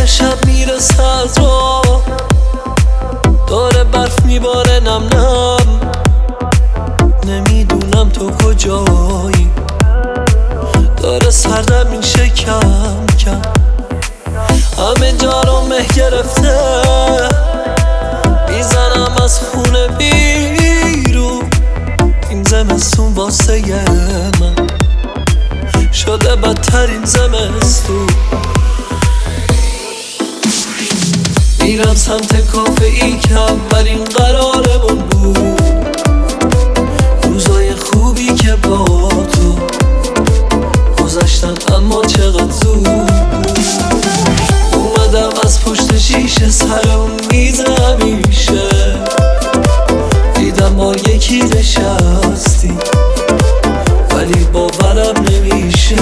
شب میرسه از راه، داره برف میباره نم نم، نمیدونم تو کجایی، داره سردم میشه کم کم، همه جا رو مه گرفته، میزنم از خونه بیرون، این زمستون واسه من شده بدترین زمستون. میرم سمت کافه ای که اولین قرارمون بود، روزای خوبی که با تو گذشتن اما چقدر زود بود. اومدم از پشت شیشه سرم میز همیشه، دیدم ما یکی نشستی ولی باورم نمیشه.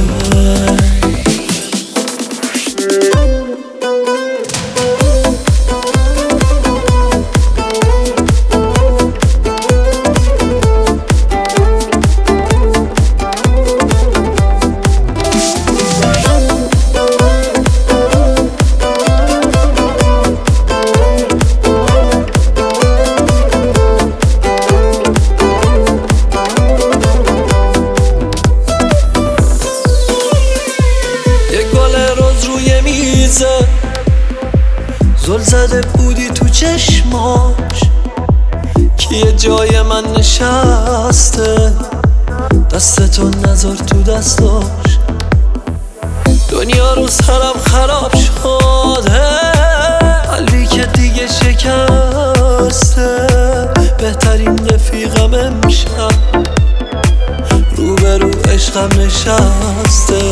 زل زده بودی تو چشماش که یه جای من نشسته، دستتو نذار تو دستاش، دنیا رو سرم خراب شده، قلبی که دیگه شکسته، بهترین رفیقم امشب روبرو عشقم نشسته.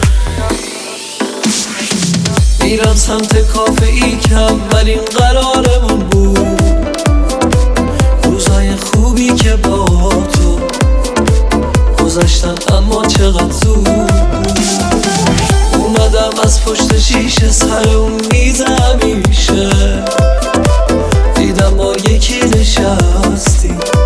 میرم سمت کافه ای که اولین قرارمون بود، روزای خوبی که با تو گذشتن اما چقدر زود بود. اومدم از پشت شیشه سر اون میز همیشه، دیدم ما یکی نشستی